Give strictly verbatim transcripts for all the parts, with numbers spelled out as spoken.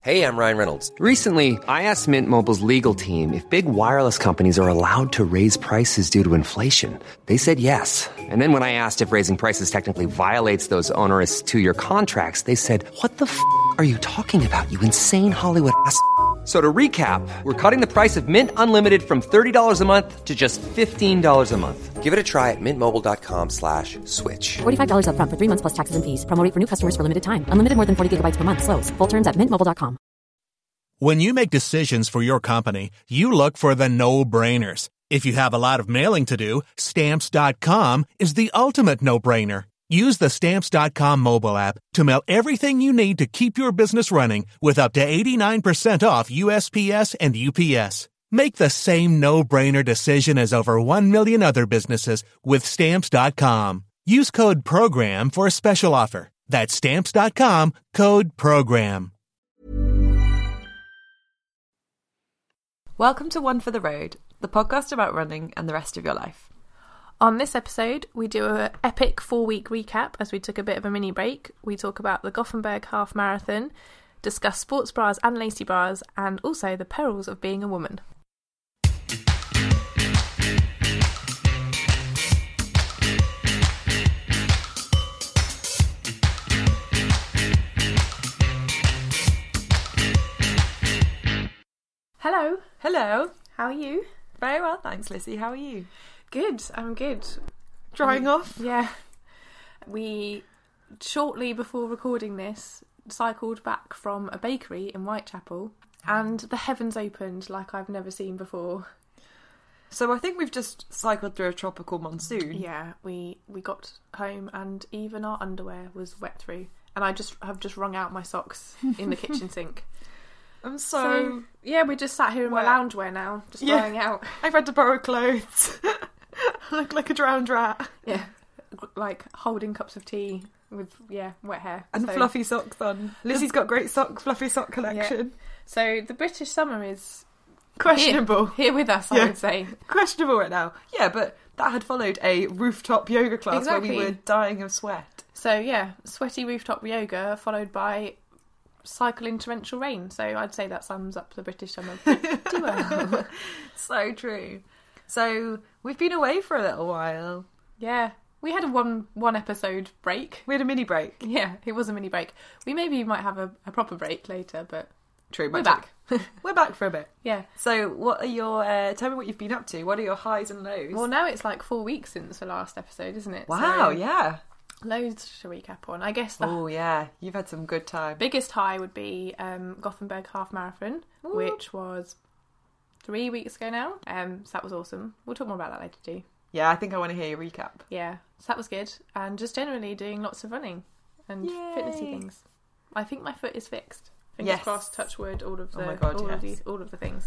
Hey, I'm Ryan Reynolds. Recently, I asked Mint Mobile's legal team if big wireless companies are allowed to raise prices due to inflation. They said yes. And then when I asked if raising prices technically violates those onerous two-year contracts, they said, what the f*** are you talking about, you insane Hollywood ass f- So to recap, we're cutting the price of Mint Unlimited from thirty dollars a month to just fifteen dollars a month. Give it a try at mintmobile.com slash switch. forty-five dollars up front for three months plus taxes and fees. Promo rate for new customers for limited time. Unlimited more than forty gigabytes per month. Slows full terms at mint mobile dot com. When you make decisions for your company, you look for the no-brainers. If you have a lot of mailing to do, Stamps dot com is the ultimate no-brainer. Use the Stamps dot com mobile app to mail everything you need to keep your business running with up to eighty-nine percent off U S P S and U P S. Make the same no-brainer decision as over one million other businesses with Stamps dot com. Use code PROGRAM for a special offer. That's Stamps dot com, code PROGRAM. Welcome to One for the Road, the podcast about running and the rest of your life. On this episode, we do an epic four-week recap as we took a bit of a mini break. We talk about the Gothenburg Half Marathon, discuss sports bras and lacy bras, and also the perils of being a woman. Hello. Hello. How are you? Very well, thanks, Lizzie. How are you? Good, I'm good. Drying um, off? Yeah. We, shortly before recording this, cycled back from a bakery in Whitechapel and the heavens opened like I've never seen before. So I think we've just cycled through a tropical monsoon. Yeah, we, we got home and even our underwear was wet through. And I just have just wrung out my socks in the kitchen sink. I'm so... so... Yeah, we just sat here in wet. my loungewear now, just yeah. lying out. I've had to borrow clothes. I look like a drowned rat. Yeah, like holding cups of tea with, yeah, wet hair. And so... fluffy socks on. Lizzie's got great sock, fluffy sock collection. Yeah. So the British summer is... Questionable. Here, here with us, I yeah. would say. Questionable right now. Yeah, but that had followed a rooftop yoga class exactly. where we were dying of sweat. So, yeah, sweaty rooftop yoga followed by cycle in torrential rain. So I'd say that sums up the British summer pretty well. So true. So we've been away for a little while. Yeah. We had a one one episode break. We had a mini break. Yeah, it was a mini break. We maybe might have a, a proper break later, but true. We're back. We're back for a bit. Yeah. So what are your, uh, tell me what you've been up to. What are your highs and lows? Well, now it's like four weeks since the last episode, isn't it? Wow, so yeah. Loads to recap on. I guess the oh yeah, you've had some good time. biggest high would be um, Gothenburg Half Marathon, Ooh. which was three weeks ago now. Um, so that was awesome. We'll talk more about that later too. Yeah, I think I want to hear your recap. Yeah, so that was good. And just generally doing lots of running and Yay. fitnessy things. I think my foot is fixed. Fingers Yes. crossed, touch wood, all of the Oh my God, all yes. of these all of the things.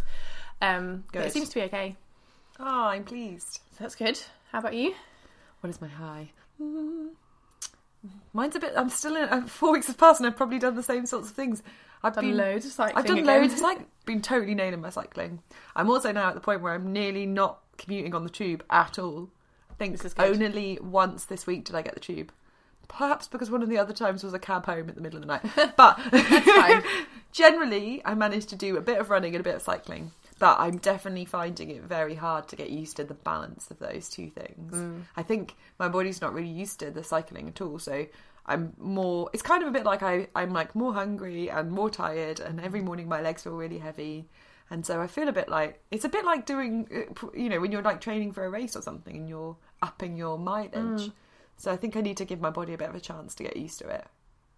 Um, but Good. it seems to be okay. Oh, I'm pleased. So that's good. How about you? What is my high? Mm. Mine's a bit... I'm still in... Uh, four weeks have passed and I've probably done the same sorts of things. I've Done been loads of cycling I've done again. loads. It's like been totally nailing my cycling. I'm also now at the point where I'm nearly not commuting on the tube at all. I think This is good. only once this week did I get the tube. Perhaps because one of the other times was a cab home in the middle of the night. But fine. generally, I managed to do a bit of running and a bit of cycling. But I'm definitely finding it very hard to get used to the balance of those two things. Mm. I think my body's not really used to the cycling at all, so I'm more... It's kind of a bit like I, I'm like more hungry and more tired, and every morning my legs feel really heavy. And so I feel a bit like... It's a bit like doing, you know, when you're like training for a race or something and you're upping your mileage. Mm. So I think I need to give my body a bit of a chance to get used to it.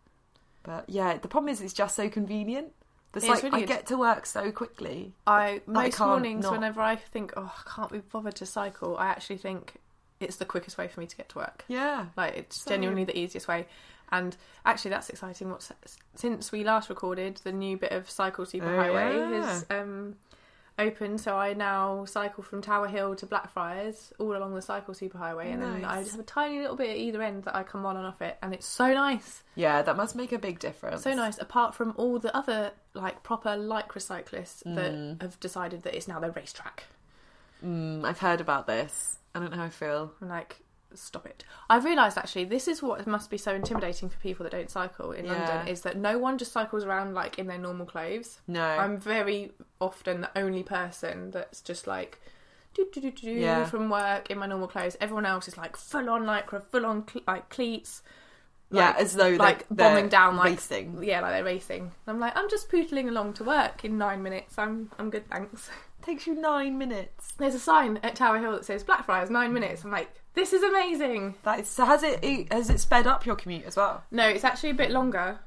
But yeah, the problem is it's just so convenient. It's It's like really I good. get to work so quickly. I that I most can't mornings not. whenever I think, oh, I can't be bothered to cycle, I actually think it's the quickest way for me to get to work. Yeah. Like it's So- genuinely the easiest way. And actually, that's exciting. What's since we last recorded, the new bit of Cycle Superhighway Oh, yeah. has um, opened. So I now cycle from Tower Hill to Blackfriars all along the Cycle Superhighway, and then I Nice. just have a tiny little bit at either end that I come on and off it, and it's so nice. Yeah, that must make a big difference. So nice. Apart from all the other like proper lycra cyclists Mm. that have decided that it's now their racetrack. Mm, I've heard about this. I don't know how I feel. And like stop it. I've realised actually this is what must be so intimidating for people that don't cycle in Yeah. London, is that no one just cycles around like in their normal clothes. No. I'm very often the only person that's just like do do do do Yeah. from work in my normal clothes. Everyone else is like full on lycra, full on cle- like cleats. Yeah, like- as though they're, like they're bombing down like racing. Yeah, like they're racing. And I'm like, I'm just pootling along to work in nine minutes. I'm I'm good, thanks. Takes you nine minutes. There's a sign at Tower Hill that says Blackfriars nine minutes. I'm like, this is amazing. That is, so has it has it sped up your commute as well? No, it's actually a bit longer.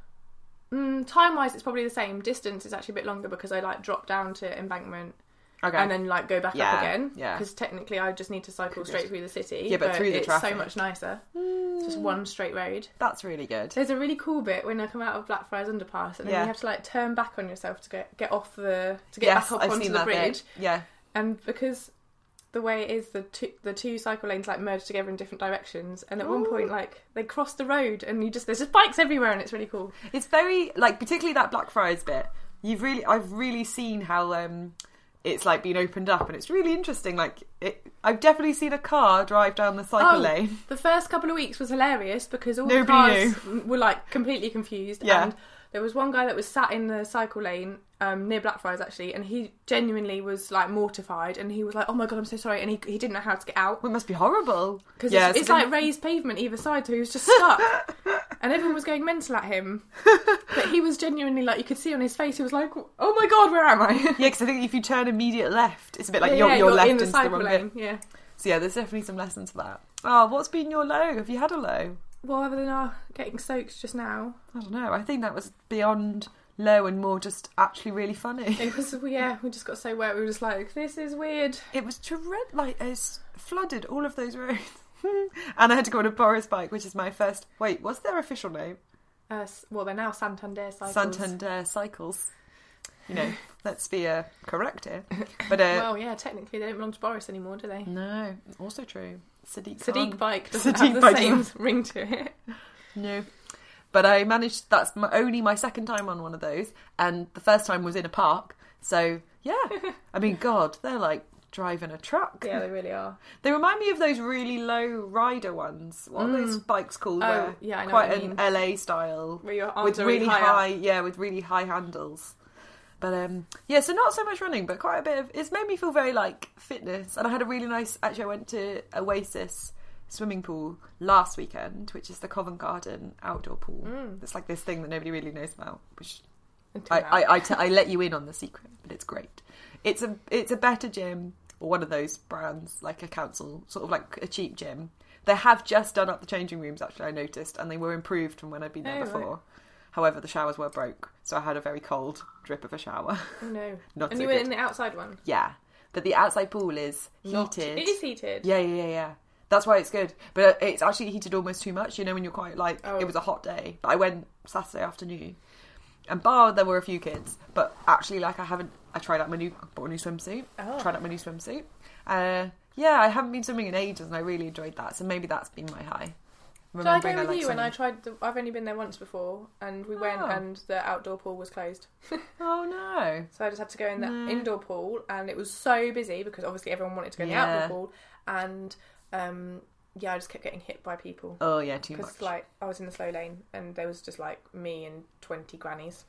Mm, time wise, it's probably the same. Distance is actually a bit longer because I like drop down to Embankment Okay. and then like go back Yeah, up again. yeah. Because technically, I just need to cycle straight through the city. Yeah, but through the it's traffic. so much nicer. It's just one straight road. That's really good. There's a really cool bit when I come out of Blackfriars Underpass, and then Yeah. you have to like turn back on yourself to get get off the to get Yes, back up I've onto seen the that bridge. bit. Yeah. And because the way it is, the two the two cycle lanes like merge together in different directions, and at one point like they cross the road, and you just there's just bikes everywhere, and it's really cool. It's very like particularly that Blackfriars bit. You've really I've really seen how um it's like been opened up, and it's really interesting. Like it, I've definitely seen a car drive down the cycle lane. The first couple of weeks was hilarious because all Nobody the cars were like completely confused. Yeah. And there was one guy that was sat in the cycle lane um, near Blackfriars actually, and he genuinely was like mortified, and he was like, "Oh my god, I'm so sorry," and he he didn't know how to get out Well, it must be horrible because yeah, it's, so it's then- like raised pavement either side, so he was just stuck, and everyone was going mental at him. But he was genuinely like, you could see on his face, he was like, "Oh my god, where am I?" Yeah, because I think if you turn immediate left, it's a bit like Yeah, you're, yeah, you're, left in the into the cycle wrong lane. bit. Yeah. So yeah, there's definitely some lessons for that. Oh, what's been your low? Have you had a low? Well, other than our getting soaked just now, I don't know. I think that was beyond low and more just actually really funny. it was yeah. We just got so wet. We were just like, this is weird. It was terrific. Like it's flooded all of those roads, and I had to go on a Boris bike, which is my first. Wait, what's their official name? Uh, s- well, they're now Santander cycles. Santander Cycles. You know, let's be uh, correct here. But uh, Well, yeah, technically they don't belong to Boris anymore, do they? no, also true. Sadiq Sadiq Khan. bike doesn't Sadiq have the bike same doesn't- ring to it. No. But I managed, that's my, only my second time on one of those, and the first time was in a park, so yeah. I mean, God, they're like driving a truck. Yeah, they really are. They remind me of those really low rider ones. What are those bikes called? Oh, where yeah, I know quite what you an mean. L A style. Where your arms with are really really high high, up. yeah, with really high handles. But um, yeah, so not so much running, but quite a bit of. It's made me feel very like fitness, and I had a really nice. Actually, I went to Oasis swimming pool last weekend, which is the Covent Garden outdoor pool. Mm. It's like this thing that nobody really knows about, which Until I now. I, I, t- I let you in on the secret, but it's great. It's a it's a better gym, or one of those brands, like a council, sort of like a cheap gym. They have just done up the changing rooms, actually, I noticed, and they were improved from when I'd been there Oh, before. right. However, the showers were broke, so I had a very cold drip of a shower. Oh, no. Not and so you were good. in the outside one? Yeah, but the outside pool is Not- heated. It is heated. Yeah, yeah, yeah, yeah. That's why it's good. But it's actually heated almost too much, you know, when you're quite like, Oh. it was a hot day. But I went Saturday afternoon. And bar, there were a few kids. But actually, like, I haven't, I tried out my new, bought a new swimsuit. Oh. Tried out my new swimsuit. Uh, yeah, I haven't been swimming in ages and I really enjoyed that. So maybe that's been my high. Did I go Remembering with like you when I swimming. tried? The, I've only been there once before, and we went, Oh. and the outdoor pool was closed. Oh, no. So I just had to go in the No. indoor pool, and it was so busy because obviously everyone wanted to go in Yeah. the outdoor pool, and um, yeah, I just kept getting hit by people Oh, yeah, too much. because like I was in the slow lane, and there was just like me and twenty grannies.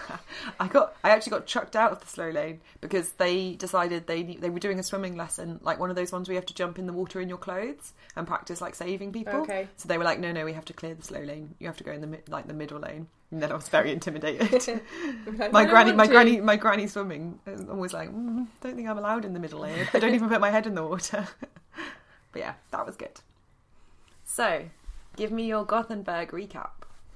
I got I actually got chucked out of the slow lane because they decided they they were doing a swimming lesson, like one of those ones where you have to jump in the water in your clothes and practice like saving people. Okay. So they were like, no, no, we have to clear the slow lane. You have to go in the mid- like the middle lane. And then I was very intimidated. Like, my "I don't granny, want my to." granny, my granny swimming. I'm always like, mm, don't think I'm allowed in the middle lane. I don't even put my head in the water. But yeah, that was good. So, give me your Gothenburg recap.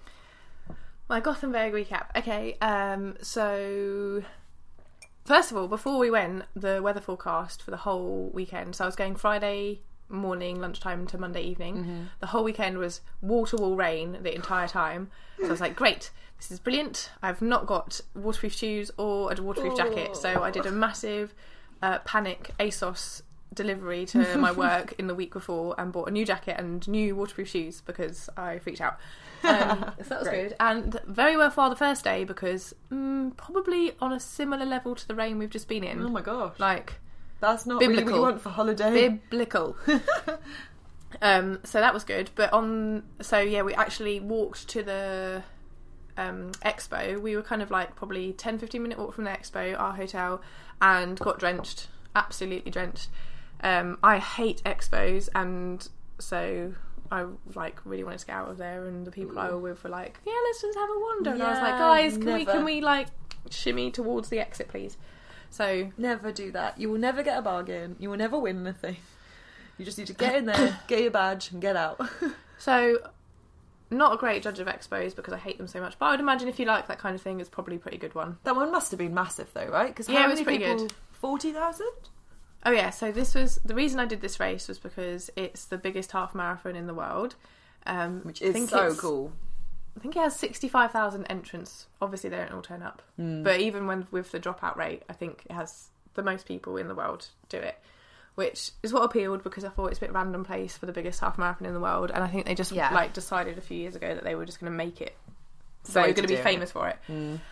My Gothenburg recap. Okay, um, so first of all, before we went, the weather forecast for the whole weekend. So I was going Friday morning, lunchtime to Monday evening. Mm-hmm. The whole weekend was wall-to-wall rain the entire time. So I was like, great, this is brilliant. I've not got waterproof shoes or a waterproof jacket. So I did a massive uh, panic ASOS delivery to my work in the week before and bought a new jacket and new waterproof shoes because I freaked out. Um, so that was Great. good, and very worthwhile the first day because mm, probably on a similar level to the rain we've just been in. Oh my gosh. Like That's not really what biblical. you want for holiday. biblical. Um, so that was good. But on, so yeah, we actually walked to the um, expo. We were kind of like probably ten, fifteen minute walk from the expo, our hotel, and got drenched, absolutely drenched. Um, I hate expos, and so I like really wanted to get out of there. And the people I were with were like, "Yeah, let's just have a wander." And I was like, Yeah, "Guys, can we never. can we like shimmy towards the exit, please?" So Never do that. You will never get a bargain. You will never win anything. You just need to get in there, get your badge, and get out. So, not a great judge of expos because I hate them so much. But I would imagine if you like that kind of thing, it's probably a pretty good one. That one must have been massive, though, right? Because Yeah, how it was many pretty people? good. Forty thousand. Oh yeah, so this was the reason I did this race was because it's the biggest half marathon in the world, um, Which I is think so it's- cool. I think it has sixty-five thousand entrants. Obviously, they don't all turn up, Hmm. but even when with the dropout rate, I think it has the most people in the world do it. Which is what appealed because I thought it's a bit random place for the biggest half marathon in the world, and I think they just Yeah. like decided a few years ago that they were just going to make it, the so way they're to going to be do it. famous for it.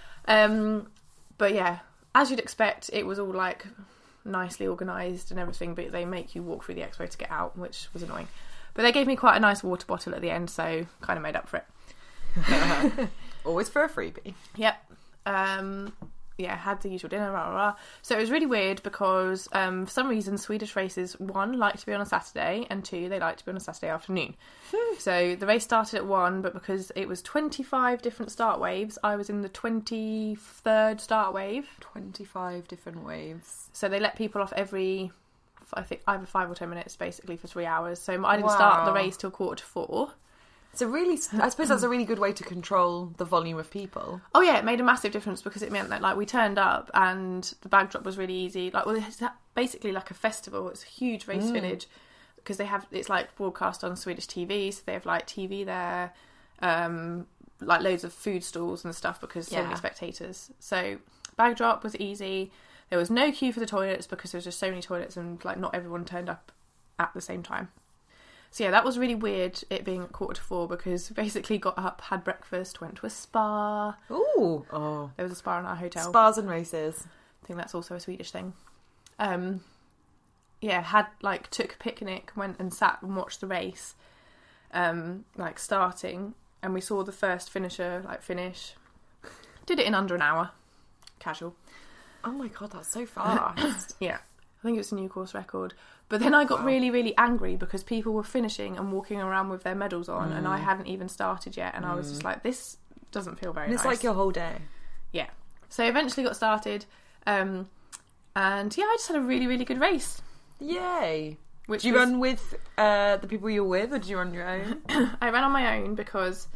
Um, but yeah, as you'd expect, it was all like nicely organised and everything, but they make you walk through the expo to get out, which was annoying. But they gave me quite a nice water bottle at the end, so kind of made up for it. Always for a freebie. Yep. Um, yeah, had the usual dinner, rah, rah, rah. So it was really weird because um, for some reason Swedish races, one, like to be on a Saturday, and two, they like to be on a Saturday afternoon. So the race started at one, but because it was twenty-five different start waves, I was in the twenty-third start wave. Twenty-five different waves. So they let people off every, I think, either five or ten minutes, basically, for three hours. So I didn't start the Wow. race till quarter to four. It's a really, I suppose that's a really good way to control the volume of people. Oh yeah, it made a massive difference because it meant that like we turned up and the bag drop was really easy. Like, well, it's basically like a festival. It's a huge race village because they have it's like broadcast on Swedish T V, so they have like T V there, um, like loads of food stalls and stuff because so Yeah. many spectators. So bag drop was easy. There was no queue for the toilets because there was just so many toilets and like not everyone turned up at the same time. So yeah, that was really weird, it being at quarter to four, because we basically got up, had breakfast, went to a spa. Ooh. Oh. There was a spa in our hotel. Spas and races. I think that's also a Swedish thing. Um, yeah, had like took a picnic, went and sat and watched the race, um, like starting, and we saw the first finisher like finish. Did it in under an hour, casual. Oh my god, that's so fast. Yeah, I think it was a new course record. But then I got really, really angry because people were finishing and walking around with their medals on, and I hadn't even started yet, and I was just like, this doesn't feel very And it's nice. like your whole day. Yeah. So eventually got started, um, and yeah, I just had a really, really good race. Yay. Which Did you was- run with uh, the people you were with, or did you run your own? I ran on my own because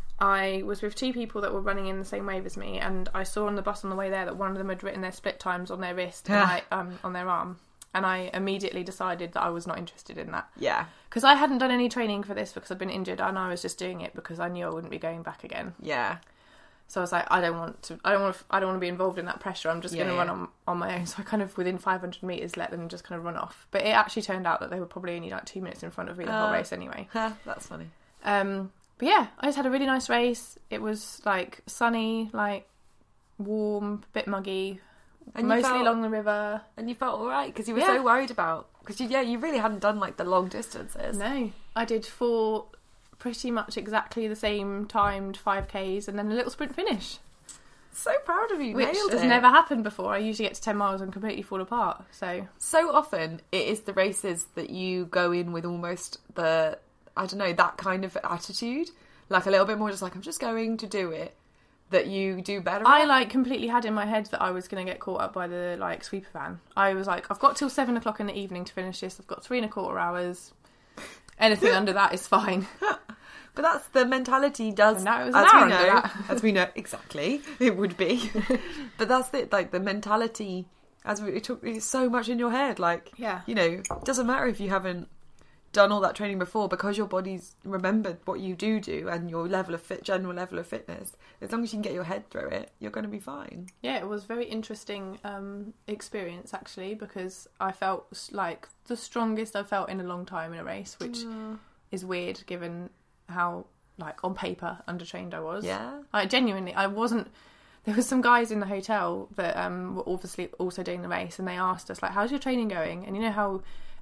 I was with two people that were running in the same wave as me, and I saw on the bus on the way there that one of them had written their split times on their wrist, and I, um, on their arm, and I immediately decided that I was not interested in that. Yeah. Because I hadn't done any training for this because I'd been injured, and I was just doing it because I knew I wouldn't be going back again. Yeah. So I was like, I don't want to. I don't want. To, I don't want to be involved in that pressure. I'm just Yeah, going to yeah. run on on my own. So I kind of within five hundred meters let them just kind of run off. But it actually turned out that they were probably only like two minutes in front of me the whole Uh. race anyway. Huh, that's funny. Um, but yeah, I just had a really nice race. It was like sunny, like warm, bit muggy, And you mostly felt- along the river. And you felt all right because you were Yeah. so worried about because you, yeah, you really hadn't done like the long distances. No, I did four pretty much exactly the same timed five Ks and then a little sprint finish. So proud of you. Which Nailed has it. never happened before. I usually get to ten miles and completely fall apart. So So often it is the races that you go in with almost the I don't know that kind of attitude, like a little bit more just like I'm just going to do it. That you do better. I at. like completely had in my head that I was going to get caught up by the like sweeper van. I was like, I've got till seven o'clock in the evening to finish this. I've got three and a quarter hours. Anything under that is fine. But that's the mentality does And now it was an as hour we under know, that. as we know exactly it would be. But that's it, like the mentality as we it took it's so much in your head, like Yeah. you know, it doesn't matter if you haven't done all that training before because your body's remembered what you do do and your level of fit general level of fitness. As long as you can get your head through it, you're going to be fine. Yeah, it was a very interesting um, experience actually because I felt like the strongest I've felt in a long time in a race, which is weird given how like on paper undertrained I was. Yeah. I genuinely I wasn't. There was some guys in the hotel that um, were obviously also doing the race, and they asked us like, "How's your training going?" And you know how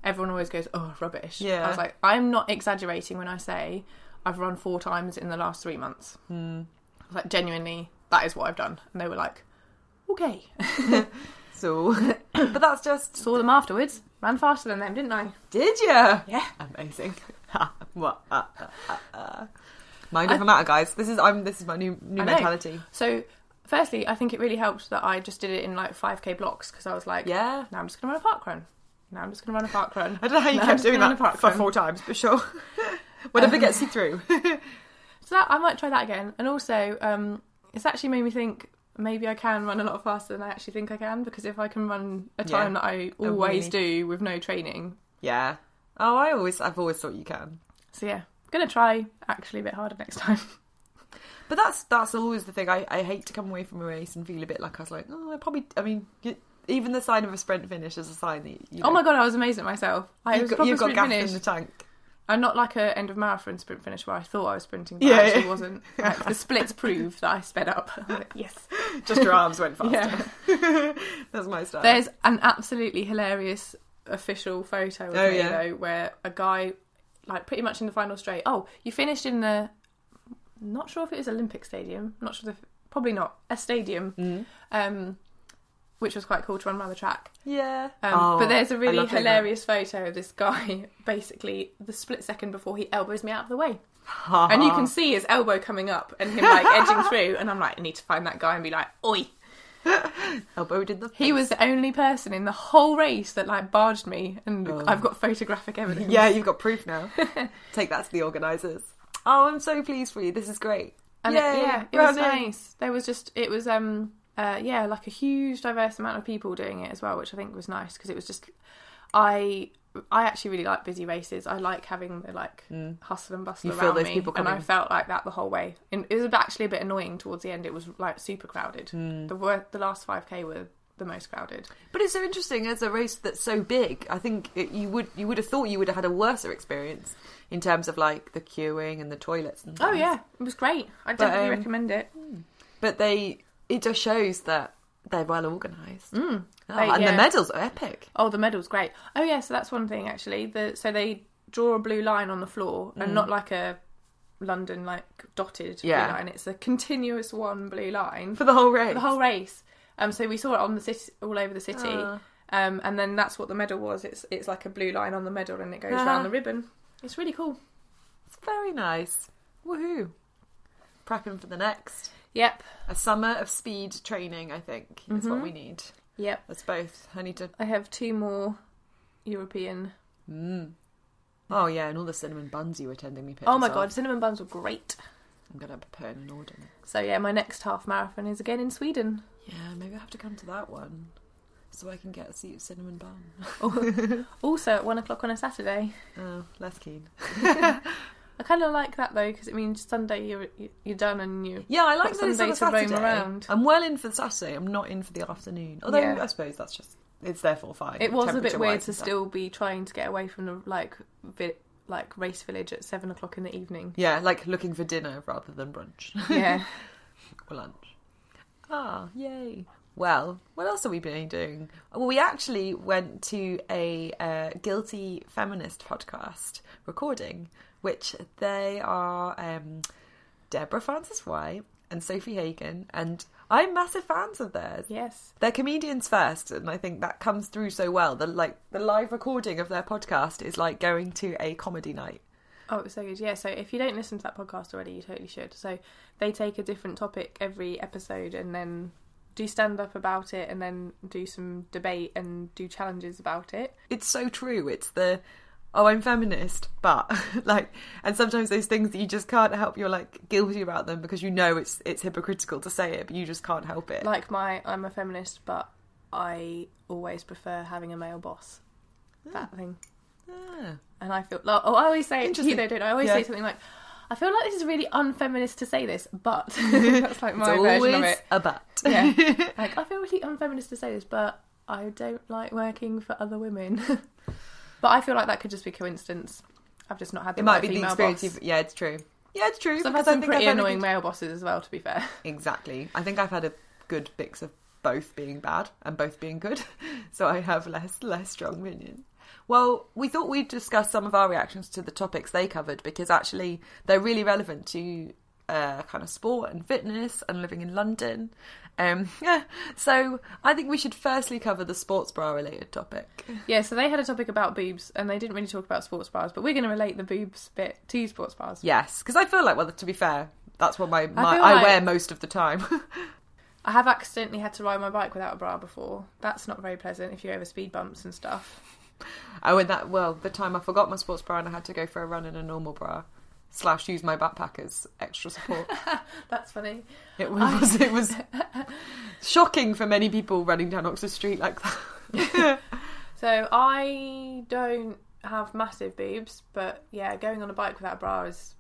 everyone always goes, oh, rubbish. Yeah. I was like, I'm not exaggerating when I say I've run four times in the last three months. Mm. I was like, genuinely, that is what I've done. And they were like, okay. So, but that's just... Saw them afterwards. Ran faster than them, didn't I? Did you? Yeah. Amazing. What? Mind over matter, guys. This is I'm. This is my new new I know. mentality. So, firstly, I think it really helped that I just did it in like five K blocks because I was like, Yeah. now I'm just going to run a park run. Now I'm just going to run a park run. I don't know how you Now I'm kept just doing gonna that run a park for run. four times, but sure. Whatever gets you through. So that, I might try that again. And also, um, it's actually made me think maybe I can run a lot faster than I actually think I can, because if I can run a time Yeah. that I A always really- do with no training. Yeah. Oh, I always, I've always thought you can. So yeah, going to try actually a bit harder next time. But that's that's always the thing. I, I hate to come away from a race and feel a bit like I was like, oh, I probably. I mean, you, even the sign of a sprint finish is a sign that you. Know, Oh my god, I was amazed at myself. I you've was got, proper you've got sprint gas finish. in the tank. I'm not like a end of marathon sprint finish where I thought I was sprinting, but Yeah, I actually yeah. wasn't. Like, the splits prove that I sped up. I was like, yes. Just your arms went faster. Yeah. That's my style. There's an absolutely hilarious official photo of Oh, me yeah. though, where a guy, like pretty much in the final straight. Oh, you finished in the. Not sure if it was Olympic Stadium. Not sure if probably not a stadium. Mm. Um, which was quite cool to run around the track. Yeah. Um, Oh, but there's a I really love doing hilarious photo of this guy, basically the split second before he elbows me out of the way. that. And you can see his elbow coming up and him like edging through. And I'm like, I need to find that guy and be like, oi. elbowed in the face. He was the only person in the whole race that like barged me. And Oh. I've got photographic evidence. Yeah, you've got proof now. Take that to the organisers. Oh, I'm so pleased for you. This is great. And Yay, it, yeah, it was running. nice. There was just, it was, um, uh, yeah, like a huge diverse amount of people doing it as well, which I think was nice because it was just, I, I actually really like busy races. I like having the like hustle and bustle You around feel those me, people and I coming. felt like that the whole way. And it was actually a bit annoying towards the end. It was like super crowded. Hmm. The wor- the last five K were the most crowded. But it's so interesting as a race that's so big. I think it, you would you would have thought you would have had a worse experience in terms of like the queuing and the toilets and things. Oh yeah, it was great. I But, definitely um, recommend it. But they it just shows that they're well organised. Mm. Oh, They- and yeah. the medals are epic. Oh, the medal's great. Oh yeah, so that's one thing actually. The so they draw a blue line on the floor, and not like a London like dotted Yeah. blue line. It's a continuous one blue line For the whole race. for the whole race. Um, so we saw it on the city, all over the city. Ah. Um, and then that's what the medal was. It's it's like a blue line on the medal, and it goes Ah. around the ribbon. It's really cool. It's very nice. Woohoo. Prepping for the next. Yep, A summer of speed training, I think, is Mm-hmm. what we need. yep. That's both. I need to... I have two more European. Oh, yeah, and all the cinnamon buns you were attending me pictures Oh my of. god, cinnamon buns were great. I'm going to put in an order next. So yeah, my next half marathon is again in Sweden. Yeah, maybe I have to come to that one so I can get a seat of cinnamon bun. Also at one o'clock on a Saturday. Oh, less keen. I kind of like that though because it means Sunday you're you're done and you Yeah, I like got that it's on a Sunday to Saturday. roam around. I'm well in for the Saturday. I'm not in for the afternoon. Although Yeah. I suppose that's just it's therefore fine. It was a bit temperature-wise weird and to stuff. still be trying to get away from the like vi- like race village at seven o'clock in the evening. Yeah, like looking for dinner rather than brunch Yeah. or lunch. Ah, yay! Well, what else have we been doing? Well, we actually went to a uh, Guilty Feminist podcast recording, which they are um, Deborah Francis White and Sophie Hagen, and I'm massive fans of theirs. Yes. They're comedians first, and I think that comes through so well. The like the live recording of their podcast is like going to a comedy night. Oh, it was so good. Yeah, so if you don't listen to that podcast already, you totally should. So they take a different topic every episode and then do stand up about it and then do some debate and do challenges about it. It's so true. It's the oh, I'm feminist, but like, and sometimes those things that you just can't help, you're like guilty about them because you know it's it's hypocritical to say it, but you just can't help it. Like my, I'm a feminist, but I always prefer having a male boss. That thing. Ah. And I feel, like, oh, I always say, Interesting. you know, don't I? I always Yeah. say something like, I feel like this is really unfeminist to say this, but that's like my it's version always of it. a but. Yeah. Like, I feel really unfeminist to say this, but I don't like working for other women. But I feel like that could just be coincidence. I've just not had the It might right be the female experience. boss. You've, yeah, it's true. Yeah, it's true. So I've because had I some think pretty I've had a annoying good- male bosses as well, to be fair. Exactly. I think I've had a good mix of both being bad and both being good, so I have less less strong opinion. Well, we thought we'd discuss some of our reactions to the topics they covered because actually they're really relevant to uh, kind of sport and fitness and living in London. Um, yeah, so I think we should firstly cover the sports bra related topic. Yeah, so they had a topic about boobs and they didn't really talk about sports bras, but we're going to relate the boobs bit to sports bras. Yes, because I feel like, well, to be fair, that's what my, my I, I like wear most of the time. I have accidentally had to ride my bike without a bra before. That's not very pleasant if you're over speed bumps and stuff. I went that, well, the time I forgot my sports bra and I had to go for a run in a normal bra. Slash use my backpack as extra support. That's funny. It was it was shocking for many people running down Oxford Street like that. So I don't have massive boobs, but yeah, going on a bike without a bra is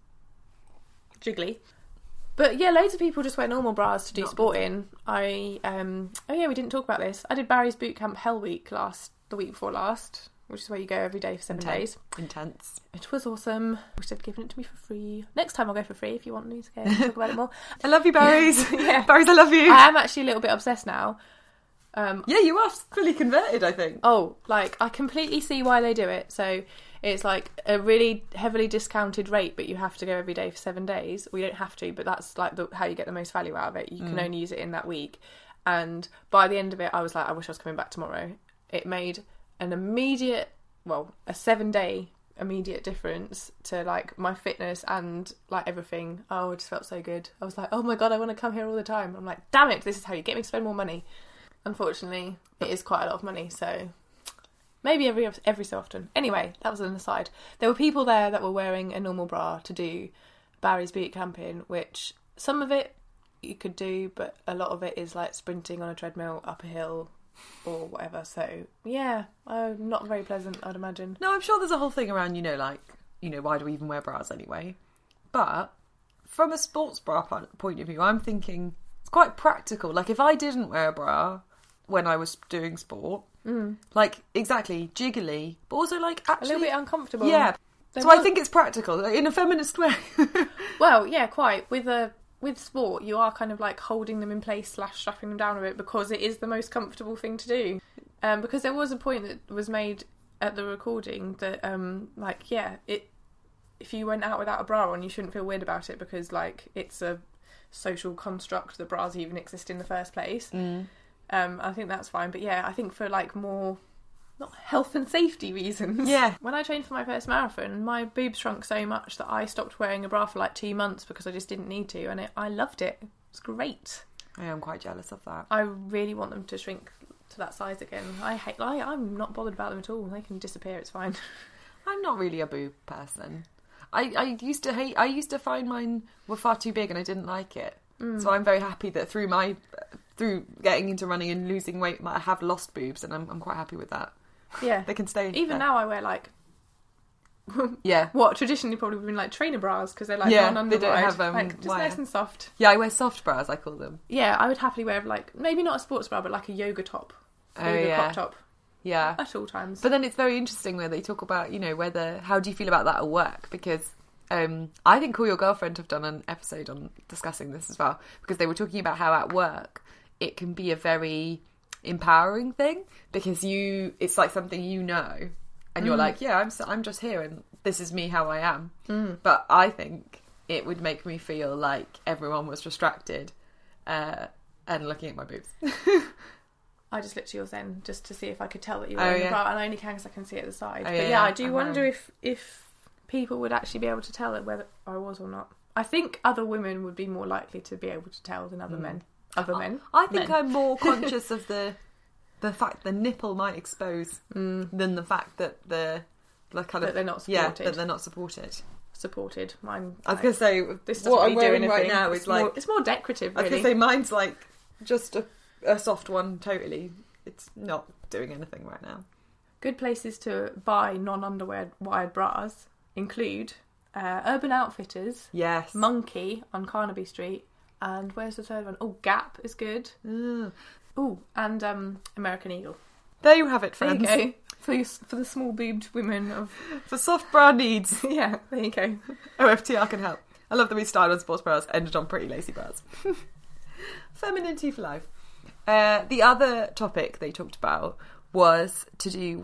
jiggly. But yeah, loads of people just wear normal bras to do Not sport in. I um oh yeah, we didn't talk about this. I did Barry's Boot Camp Hell Week last the week before last, which is where you go every day for seven Intense. days. Intense. It was awesome. Wish they'd given it to me for free. Next time I'll go for free if you want me to go and talk about it more. I love you, Barry's. Yeah. Barry's, I love you. I am actually a little bit obsessed now. Um, Yeah, you are fully converted, I think. oh, like, I completely see why they do it. So it's like a really heavily discounted rate, but you have to go every day for seven days. We don't have to, but that's like the, how you get the most value out of it. You can Mm. only use it in that week. And by the end of it, I was like, I wish I was coming back tomorrow. It made an immediate, well, a seven day immediate difference to like my fitness and like everything. Oh, it just felt so good. I was like, oh my God, I want to come here all the time. I'm like, damn it, this is how you get me to spend more money. Unfortunately, it is quite a lot of money, so maybe every every so often. Anyway, that was an aside. There were people there that were wearing a normal bra to do Barry's Boot Camp in, which some of it you could do, but a lot of it is like sprinting on a treadmill up a hill or whatever. So yeah, uh, not very pleasant, I'd imagine. No, I'm sure there's a whole thing around, you know, like, you know, why do we even wear bras anyway? But from a sports bra point of view, I'm thinking it's quite practical. Like, if I didn't wear a bra when I was doing sport, mm. like, exactly, jiggly, but also, like, actually... A little bit uncomfortable. Yeah. There so was... I think it's practical, like, in a feminist way. Well, yeah, quite. With a... With sport, you are kind of like holding them in place slash strapping them down a bit because it is the most comfortable thing to do. Um, because there was a point that was made at the recording that, um, like, yeah, it if you went out without a bra on, you shouldn't feel weird about it because, like, it's a social construct that bras even exist in the first place. Mm. Um, I think that's fine. But yeah, I think for like more... not health and safety reasons. Yeah. When I trained for my first marathon, my boobs shrunk so much that I stopped wearing a bra for like two months because I just didn't need to, and it, I loved it. It was great. I am quite jealous of that. I really want them to shrink to that size again. I hate. I, I'm not bothered about them at all. They can disappear. It's fine. I'm not really a boob person. I, I used to hate. I used to find mine were far too big, and I didn't like it. Mm. So I'm very happy that through my through getting into running and losing weight, I have lost boobs, and I'm I'm quite happy with that. Yeah, they can stay. Even there. now, I wear like, yeah, what traditionally probably would have been like trainer bras because they're like yeah, non-underwide, they don't have um, like just wire. nice and soft. Yeah, I wear soft bras. I call them. Yeah, I would happily wear like maybe not a sports bra, but like a yoga top, oh, yoga yeah. crop top. Yeah, at all times. But then it's very interesting where they talk about, you know, whether how do you feel about that at work? Because um, I think Call Your Girlfriend have done an episode on discussing this as well, because they were talking about how at work it can be a very empowering thing because you it's like something you know and you're mm. like yeah I'm I'm just here and this is me how I am mm. but I think it would make me feel like everyone was distracted uh, and looking at my boobs. I just looked at yours then just to see if I could tell that you were oh, wearing yeah. a bra, and I only can because I can see it at the side. Oh, but yeah, yeah, I do I'm wonder wearing... if if people would actually be able to tell it whether I was or not. I think other women would be more likely to be able to tell than other mm. men. Other men. I think men. I'm more conscious of the the fact the nipple might expose mm. than the fact that the, the kind that of they're not supported. Yeah, that they're not supported. Supported. Mine. I was gonna say this what I'm really wearing right anything. now it's is like more, it's more decorative. Really. I was gonna say mine's like just a, a soft one. Totally, it's not doing anything right now. Good places to buy non-underwear wired bras include uh, Urban Outfitters. Yes. Monkey on Carnaby Street. And where's the third one? Oh, Gap is good. Mm. Oh, and um, American Eagle. There you have it, friends. There you go. For, your, for the small-boobed women of... For soft bra needs. Yeah, there you go. O F T R can help. I love that we started on sports bras, ended on pretty lacy bras. Femininity for life. Uh, the other topic they talked about was to do with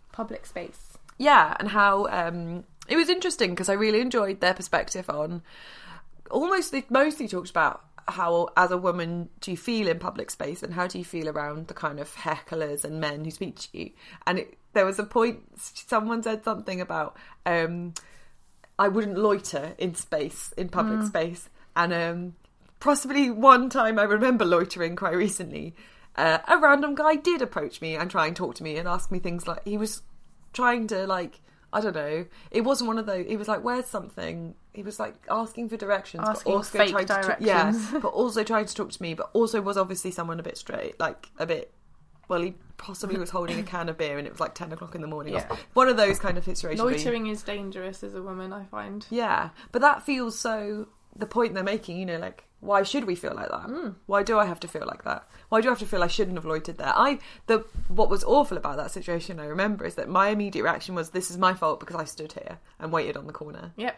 public space. Yeah, and how um, it was interesting because I really enjoyed their perspective on almost they mostly talked about how, as a woman, do you feel in public space and how do you feel around the kind of hecklers and men who speak to you. And it, there was a point, someone said something about um, I wouldn't loiter in space, in public mm. space. And um, possibly one time I remember loitering quite recently, uh, a random guy did approach me and try and talk to me and ask me things like, he was trying to like, I don't know, it wasn't one of those, he was like, where's something? He was like asking for directions. Asking but also fake trying directions. To, yeah, but also trying to talk to me, but also was obviously someone a bit straight, like a bit, well, he possibly was holding a can of beer and it was like ten o'clock in the morning. Yeah. One of those kind of situations. Loitering is dangerous as a woman, I find. Yeah, but that feels so, the point they're making, you know, like, why should we feel like that? Mm. Why do I have to feel like that? Why do I have to feel I shouldn't have loitered there? I the what was awful about that situation, I remember, is that my immediate reaction was, this is my fault because I stood here and waited on the corner. Yep.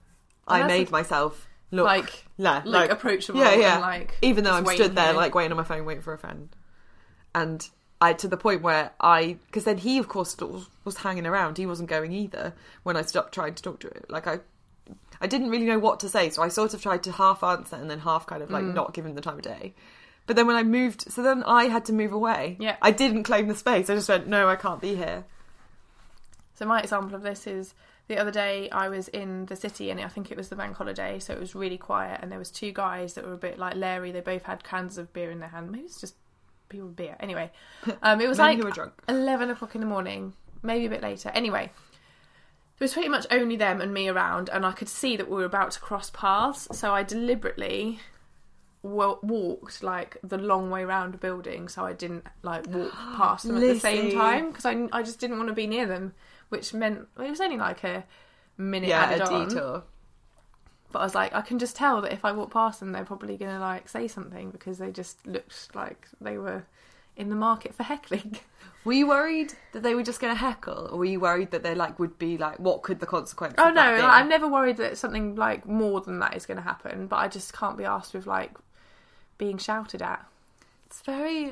I made myself look like, yeah, look like approachable. Yeah, yeah. And like, even though I'm stood there, here. like waiting on my phone, waiting for a friend, and I to the point where I, because then he, of course, was hanging around. He wasn't going either when I stopped trying to talk to him. Like I. I didn't really know what to say, so I sort of tried to half answer and then half kind of like mm. not give him the time of day. But then when I moved, so then I had to move away. Yeah. I didn't claim the space. I just went, no, I can't be here. So my example of this is the other day I was in the city and I think it was the bank holiday, so it was really quiet and there was two guys that were a bit like Larry. They both had cans of beer in their hand. Maybe it's just people with beer. Anyway, um, it was Men like who were drunk. eleven o'clock in the morning, maybe a bit later. Anyway. There was pretty much only them and me around, and I could see that we were about to cross paths, so I deliberately w- walked, like, the long way round a building, so I didn't, like, walk past them at the same time, because I, I just didn't want to be near them, which meant, well, it was only, like, a minute yeah, added a on. detour. But I was like, I can just tell that if I walk past them, they're probably going to, like, say something, because they just looked like they were in the market for heckling. Were you worried that they were just going to heckle, or were you worried that they like would be like, what could the consequence? Oh of no, that be? like, I'm never worried that something like more than that is going to happen, but I just can't be asked with like being shouted at. It's very.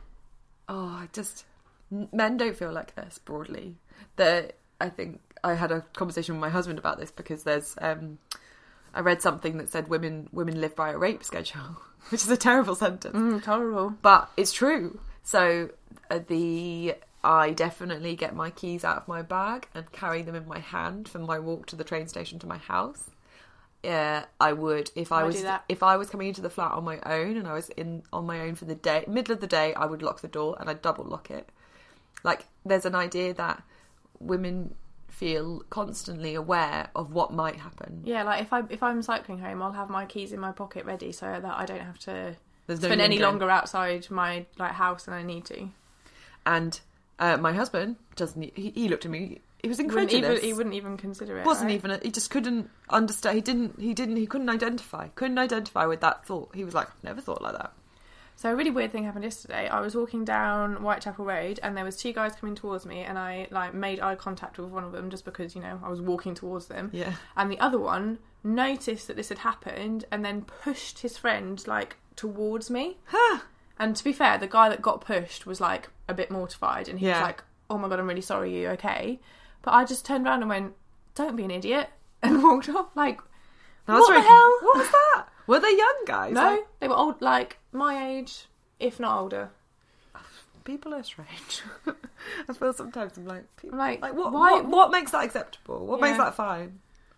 Oh, I just men don't feel like this broadly. That I think I had a conversation with my husband about this because there's. Um, I read something that said women women live by a rape schedule, which is a terrible sentence. Mm, terrible, but it's true. So uh, the I definitely get my keys out of my bag and carry them in my hand from my walk to the train station to my house. Yeah, I would if I, I was if I was coming into the flat on my own and I was in on my own for the day, middle of the day, I would lock the door and I'd double lock it. Like there's an idea that women feel constantly aware of what might happen. Yeah, like if I if I'm cycling home, I'll have my keys in my pocket ready so that I don't have to. There's no spend any lingering. longer outside my like house than I need to. And uh, my husband doesn't. He, he looked at me. He was Wouldn't incredulous. even, he wouldn't even consider it. Wasn't right? even. He just couldn't understand. He didn't. He didn't. He couldn't identify. Couldn't identify with that thought. He was like, I've never thought like that. So a really weird thing happened yesterday. I was walking down Whitechapel Road and there was two guys coming towards me and I like made eye contact with one of them just because, you know, I was walking towards them. Yeah. And the other one noticed that this had happened and then pushed his friend like towards me. Huh. And to be fair, the guy that got pushed was like a bit mortified and he yeah. was like, oh my God, I'm really sorry, are you okay? But I just turned around and went, don't be an idiot, and walked off like, That's what very, the hell? What was that? Were they young guys? No, like, they were old, like my age, if not older. people are strange. I feel sometimes I'm like, people, Like, like what, why- what? What makes that acceptable? What Yeah. makes that fine?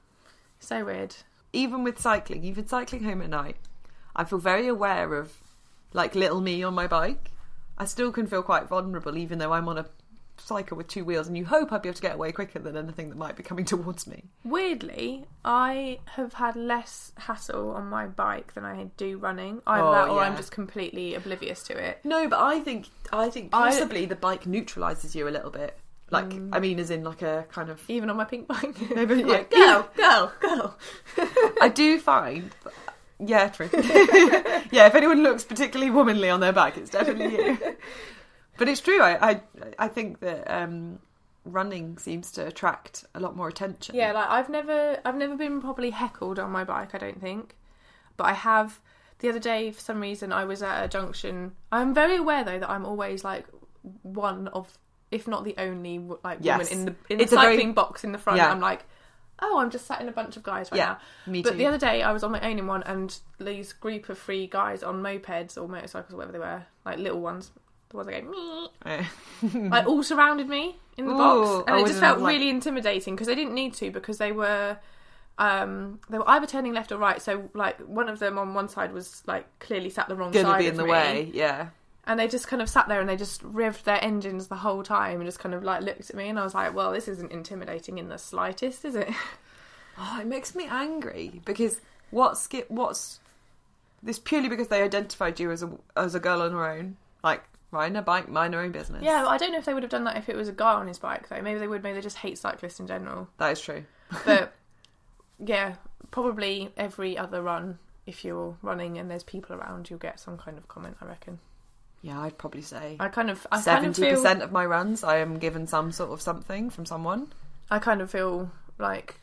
So weird. Even with cycling, even cycling home at night, I feel very aware of, like, little me on my bike. I still can feel quite vulnerable, even though I'm on a cycle with two wheels, and you hope I'd be able to get away quicker than anything that might be coming towards me. Weirdly, I have had less hassle on my bike than I do running. Either Oh, that or yeah. I'm just completely oblivious to it. No, but I think I think I- possibly the bike neutralises you a little bit. Like, Mm. I mean, as in like a kind of. Even on my pink bike. Maybe, like, yeah. go, go, go. I do find. Yeah, true. Yeah, if anyone looks particularly womanly on their bike, it's definitely you. But it's true. I I, I think that um, running seems to attract a lot more attention. Yeah, like I've never I've never been properly heckled on my bike, I don't think. But I have the other day for some reason I was at a junction. I'm very aware though that I'm always like one of if not the only like Yes. woman in the in the It's a cycling very- box in the front. Yeah. I'm like, oh, I'm just sat in a bunch of guys right Yeah, now. me But too. the other day I was on my own in one, and these group of three guys on mopeds or motorcycles or whatever they were, like little ones, the ones that go me, like all surrounded me in the Ooh, box, and I it wouldn't just felt have, like- really intimidating because they didn't need to, because they were. Um, they were either turning left or right, so like one of them on one side was like clearly sat the wrong Gonna side be in of the me. way, yeah. And they just kind of sat there and they just revved their engines the whole time and just kind of like looked at me, and I was like, well, this isn't intimidating in the slightest, is it? Oh, it makes me angry because what's what's this purely because they identified you as a as a girl on her own, like riding a bike, mind her own business. Yeah, well, I don't know if they would have done that if it was a guy on his bike, though. Maybe they would. Maybe they just hate cyclists in general. That is true. But yeah, probably every other run, if you're running and there's people around, you'll get some kind of comment, I reckon. Yeah, I'd probably say I kind of, I kind of seventy feel, percent of my runs, I am given some sort of something from someone. I kind of feel like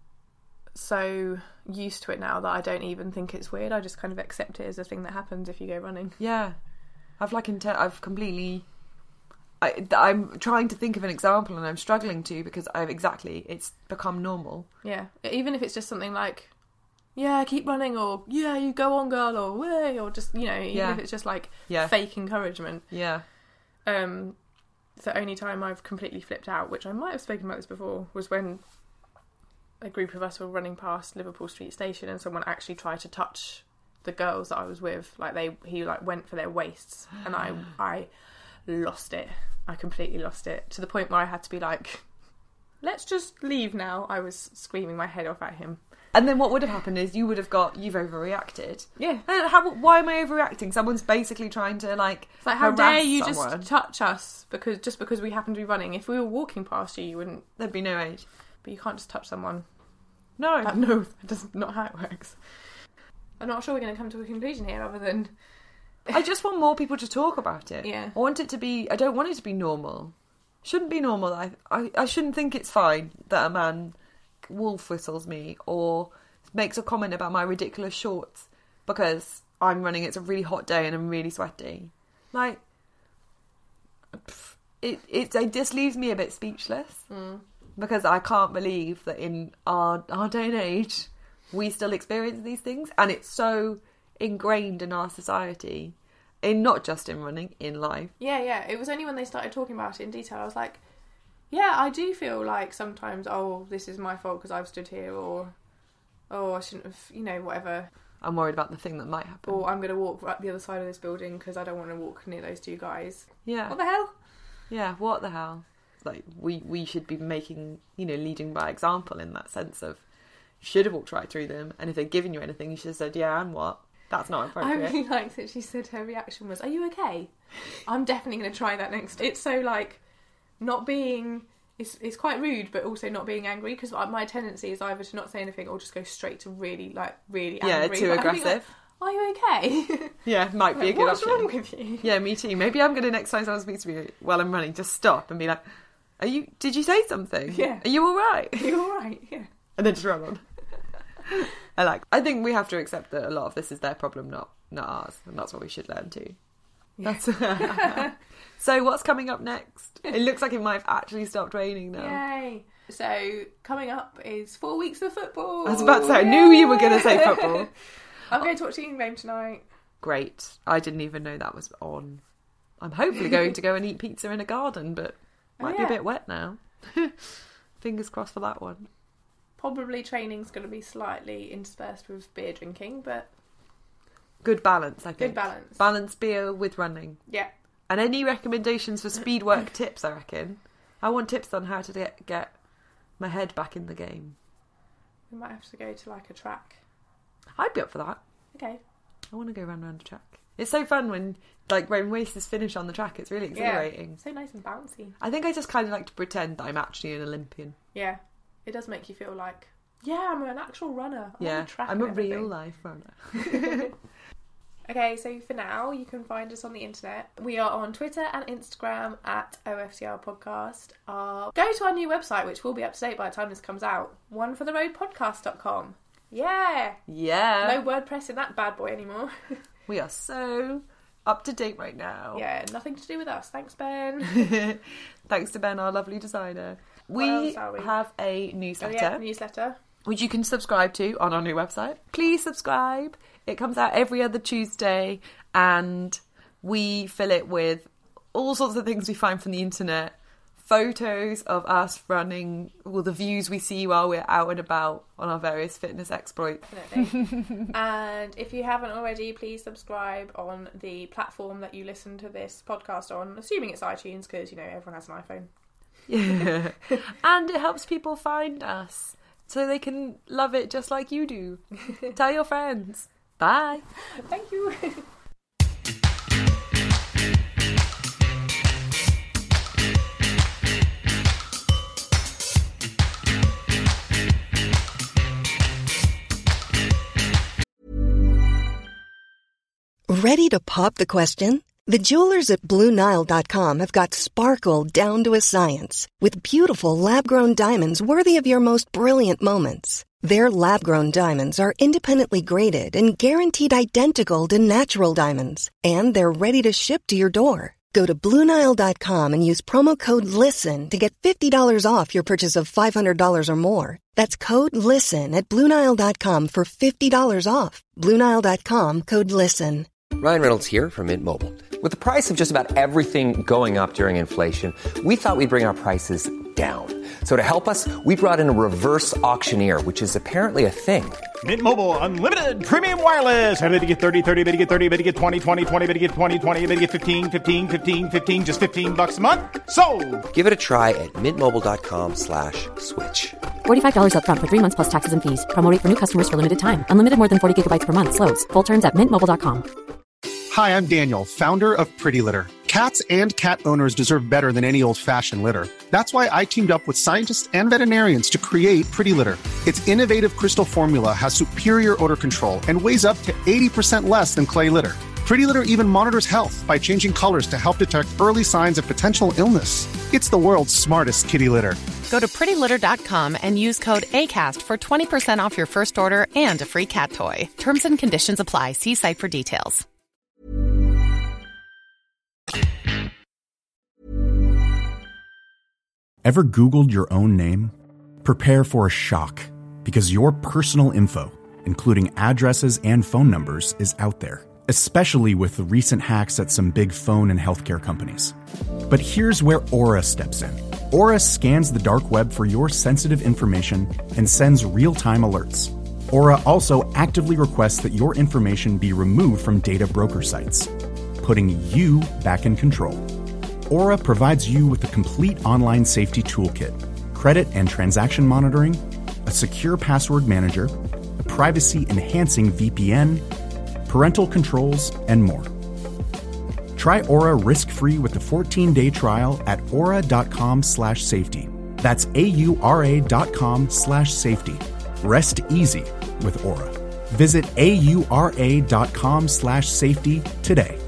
so used to it now that I don't even think it's weird. I just kind of accept it as a thing that happens if you go running. Yeah, I've like inte- I've completely. I, I'm trying to think of an example and I'm struggling to because I've exactly it's become normal. Yeah, even if it's just something like, yeah, keep running, or yeah, you go on, girl, or way, or just, you know, even Yeah. if it's just like Yeah. fake encouragement. Yeah. Um, the only time I've completely flipped out, which I might have spoken about this before, was when a group of us were running past Liverpool Street Station and someone actually tried to touch the girls that I was with. Like they, he like went for their waists, and I, I lost it. I completely lost it to the point where I had to be like, let's just leave now. I was screaming my head off at him. And then what would have happened is you would have got, you've overreacted. Yeah. And how, why am I overreacting? Someone's basically trying to, like, It's like, how harass dare you someone. just touch us because just because we happen to be running? If we were walking past you, you wouldn't. There'd be no age. But you can't just touch someone. No. Like, no, that's not how it works. I'm not sure we're going to come to a conclusion here, other than I just want more people to talk about it. Yeah. I want it to be, I don't want it to be normal. Shouldn't be normal. I, I, I shouldn't think it's fine that a man wolf whistles me or makes a comment about my ridiculous shorts because I'm running, it's a really hot day and I'm really sweaty. Like, pff, it, it, it just leaves me a bit speechless Mm. because I can't believe that in our, our day and age we still experience these things, and it's so ingrained in our society, in not just in running, in life. yeah, yeah. It was only when they started talking about it in detail I was like, yeah, I do feel like sometimes, oh, this is my fault because I've stood here, or oh, I shouldn't have, you know, whatever. I'm worried about the thing that might happen. Or I'm going to walk right the other side of this building because I don't want to walk near those two guys. Yeah. What the hell? Yeah, what the hell? Like, we, we should be making, you know, leading by example in that sense of, you should have walked right through them, and if they'd given you anything, you should have said, yeah, and what? That's not I appropriate. really liked that she said her reaction was, are you okay? I'm definitely going to try that next. It's so, like, not being... It's it's quite rude, but also not being angry, because my tendency is either to not say anything or just go straight to really, like, really Yeah, angry. too But I think, aggressive. like, are you okay? Yeah, might be Like, a good what's option. wrong with you? Yeah, me too. Maybe I'm going to, next time someone speaks to me while I'm running, just stop and be like, are you, did you say something? Yeah. Are you alright? Are you alright? Yeah. And then just run on. I like. I think we have to accept that a lot of this is their problem, not not ours, and that's what we should learn too. That's so. What's coming up next? It looks like it might have actually stopped raining now. Yay. So, coming up is four weeks of football. I was about to say. I knew you were going to say football. I'm going to watch the England game tonight. Great. I didn't even know that was on. I'm hopefully going to go and eat pizza in a garden, but might Oh, be a yeah. bit wet now. Fingers crossed for that one. Probably training's going to be slightly interspersed with beer drinking, but Good balance, I think. good balance. Balance beer with running. Yeah. And any recommendations for speed work tips, I reckon. I want tips on how to get, get my head back in the game. We might have to go to like a track. I'd be up for that. Okay. I want to go round round the track. It's so fun when, like, when races finish on the track. It's really exhilarating. Yeah. So nice and bouncy. I think I just kind of like to pretend that I'm actually an Olympian. Yeah. It does make you feel like, yeah, I'm an actual runner. I'm on Yeah, the track I'm a and everything. real life runner. Okay, so for now, you can find us on the internet. We are on Twitter and Instagram at O F C R Podcast. Uh, go to our new website, which will be up to date by the time this comes out. one for the road podcast dot com. Yeah! Yeah. No WordPress in that bad boy anymore. We are so up to date right now. Yeah, nothing to do with us. Thanks, Ben. Thanks to Ben, our lovely designer. What We, else are we? have a newsletter. Oh, yeah, newsletter. Which you can subscribe to on our new website. Please subscribe. It comes out every other Tuesday, and we fill it with all sorts of things we find from the internet. Photos of us running, all the views we see while we're out and about on our various fitness exploits. Definitely. And if you haven't already, please subscribe on the platform that you listen to this podcast on, assuming it's iTunes, because, you know, everyone has an iPhone. Yeah. And it helps people find us so they can love it just like you do. Tell your friends. Bye. Thank you. Ready to pop the question? The jewelers at Blue Nile dot com have got sparkle down to a science with beautiful lab-grown diamonds worthy of your most brilliant moments. Their lab-grown diamonds are independently graded and guaranteed identical to natural diamonds, and they're ready to ship to your door. Go to Blue Nile dot com and use promo code LISTEN to get fifty dollars off your purchase of five hundred dollars or more. That's code LISTEN at Blue Nile dot com for fifty dollars off. Blue Nile dot com, code LISTEN. Ryan Reynolds here from Mint Mobile. With the price of just about everything going up during inflation, we thought we'd bring our prices down. So to help us, we brought in a reverse auctioneer, which is apparently a thing. Mint Mobile Unlimited Premium Wireless. How to get thirty, thirty, how to get thirty, how to get twenty, twenty, twenty, how to get twenty, twenty, how to get fifteen, fifteen, fifteen, fifteen, just fifteen bucks a month? Sold! Give it a try at mintmobile.com slash switch. forty-five dollars up front for three months plus taxes and fees. Promo rate for new customers for limited time. Unlimited more than forty gigabytes per month. Slows full terms at mint mobile dot com. Hi, I'm Daniel, founder of Pretty Litter. Cats and cat owners deserve better than any old-fashioned litter. That's why I teamed up with scientists and veterinarians to create Pretty Litter. Its innovative crystal formula has superior odor control and weighs up to eighty percent less than clay litter. Pretty Litter even monitors health by changing colors to help detect early signs of potential illness. It's the world's smartest kitty litter. Go to pretty litter dot com and use code ACAST for twenty percent off your first order and a free cat toy. Terms and conditions apply. See site for details. Ever Googled your own name? Prepare for a shock, because your personal info, including addresses and phone numbers, is out there, especially with the recent hacks at some big phone and healthcare companies. But here's where Aura steps in. Aura scans the dark web for your sensitive information and sends real-time alerts. Aura also actively requests that your information be removed from data broker sites, putting you back in control. Aura provides you with a complete online safety toolkit, credit and transaction monitoring, a secure password manager, a privacy-enhancing V P N, parental controls, and more. Try Aura risk-free with a fourteen-day trial at aura.com slash safety. That's A-U-R-A dot com slash safety. Rest easy with Aura. Visit A-U-R-A dot com slash safety today.